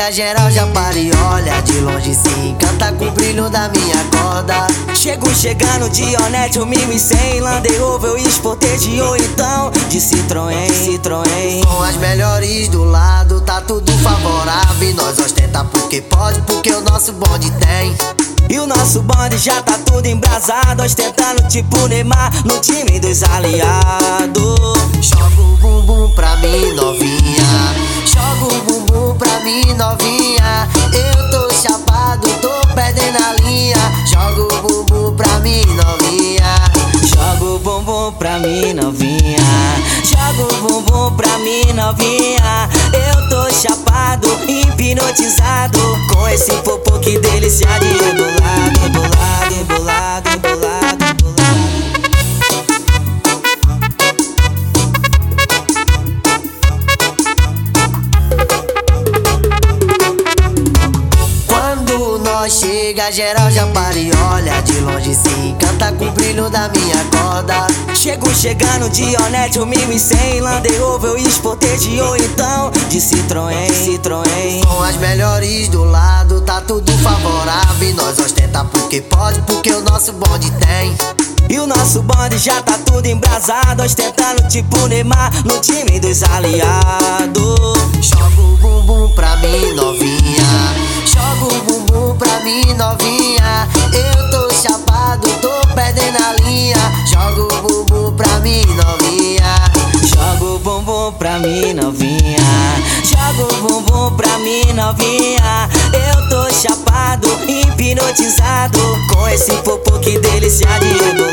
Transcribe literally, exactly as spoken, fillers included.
chega geral já para e olha. De longe se encanta com o brilho da minha corda. Chego chegando de Onete, o mil e cem, Land Rover, Sportage ou então de Citroën, Citroën. Com as melhores do lado, tá tudo favorável. E nós ostenta porque pode, porque o nosso bonde tem. E o nosso bonde já tá tudo embrasado, ostentando tipo Neymar no time dos aliados. Joga o bumbum pra mim, novinha. Joga o bumbum pra mim, novinha. Eu tô chapado, tô perdendo a linha. Joga o bumbum pra mim, novinha. Joga o bumbum pra mim, novinha. Joga o bumbum pra mim, novinha. Eu tô chapado, hipnotizado com esse popô que delícia de rebolado, rebolado, rebolado, rebolado, rebolado. Quando nós chega, geral já para e olha. De longe se encanta com o brilho da minha corda. Chego chegando de Onete, o mil e cem, Land Rover, Sportage ou então de Citroën, Citroën. Com as melhores do lado, tá tudo favorável. E nós ostenta porque pode, porque o nosso bonde tem. E o nosso bonde já tá tudo embrasado, ostentando tipo Neymar no time dos aliados. Joga o bumbum pra mim, novinha. Joga o bumbum pra mim, novinha. Eu tô chapado, tô perdendo a linha. Joga o bumbum pra mim, novinha. Joga o bumbum pra mim, novinha. Joga o bumbum pra mim, novinha. Eu tô chapado, hipnotizado com esse popô que delícia de